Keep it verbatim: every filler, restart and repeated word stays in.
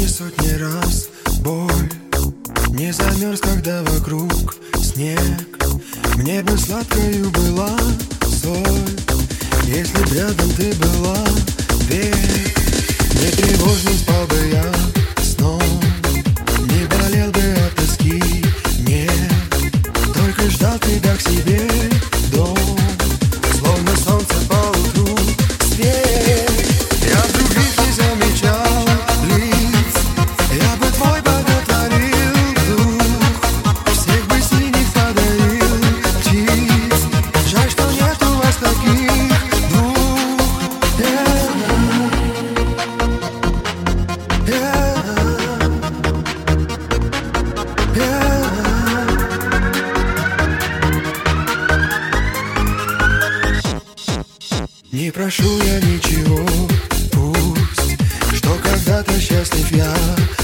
мне сотни раз боль. Не замерз, когда вокруг снег. Мне бы сладкою была соль, если б рядом ты была. Верь, не тревожным спал бы я сном, не болел бы от тоски, нет. Только ждал тебя к себе дом, словно солнце по утру свет. Я других не замечал лиц, я бы твой боготворил дух, всех бы синих подарил птиц. Жаль, что нет у вас таких двух. Не прошу я ничего, пусть, что когда-то счастлив я